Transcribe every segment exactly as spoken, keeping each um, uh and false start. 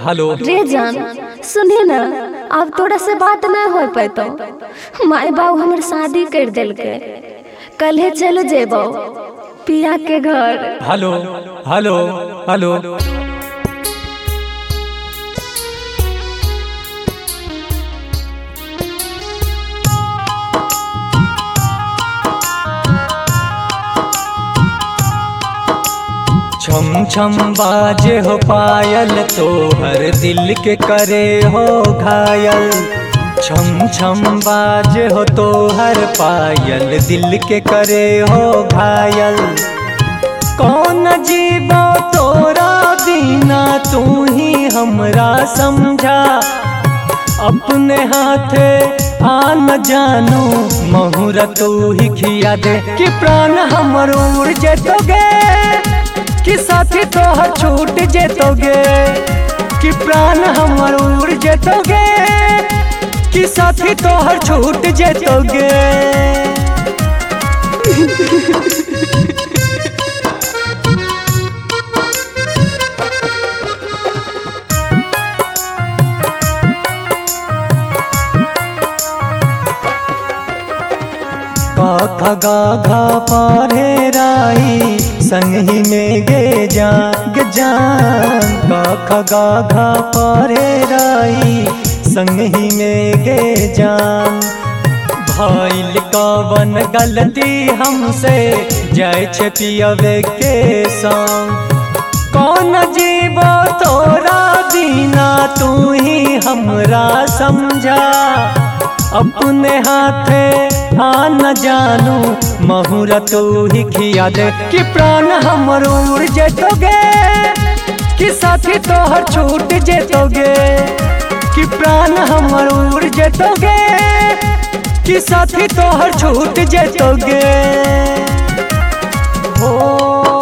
Hello रे जान सुनिए ना, अब तोरा से बात ना हो पैतो। माई बाबू हमर शादी कर दिल के, कल चलो जेबो पिया के घर। हेलो हेलो हेलो छम छम बाजे हो पायल तो हर दिल के करे हो घायल। छम छम बाजे हो तो हर पायल दिल के करे हो घायल। कौन जीवो तोरा बिना तू ही हमरा समझा। अपने हाथे आ न जानू महुरा तू ही खिया दे कि प्राण हमर उड़ जेतोगे कि साथी तोहर छूट जेतोगे। कि प्राण हमर उड़ जेतोगे कि साथी तोहर छूट जेतोगे। का गा घा पारे राई संगी में गे जान गे जान। का गा घा पारे राई संगी में गे जान। भाईल कवन गलती हमसे जाय छे पियवे के संग। कौन जीवो तोरा बिना तू ही हमरा समझा। अपने हाथे आ न जानू महुरा तू ही खिया दे कि प्राण हमर उड़ जेतोगे कि साथी तोहर छूट जेतोगे। कि प्राण हमर उड़ जेतोगे कि साथी तोहर छूट जेतोगे। हो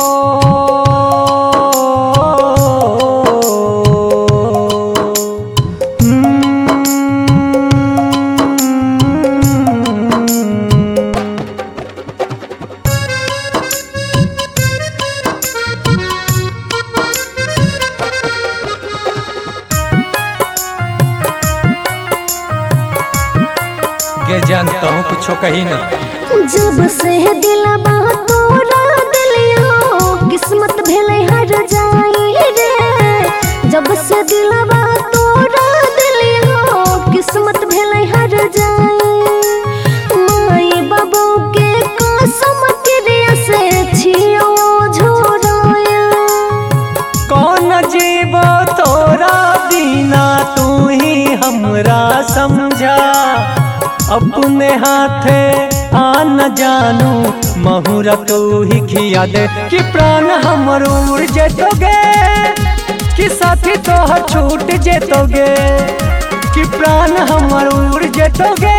के जानता हूँ कुछ कही ना। जब से दिलबा तोरा दिलियो किस्मत भेले हर जाई रे। जब से दिलबा तोरा दिलियो किस्मत भेले हर जाई। माई बाबू के कसम क्रिया से छियो झोराया। कौन जीवो तोरा बिना तू ही हमरा समझा। अपने हाथे आ न जानू महुरा तू ही खिया दे कि प्राण हमर उड़ जेतोगे कि साथी तोहर छूट जेतोगे। कि प्राण हमर उड़ जेतोगे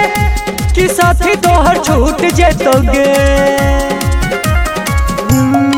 कि साथी तोहर छूट जेतोगे।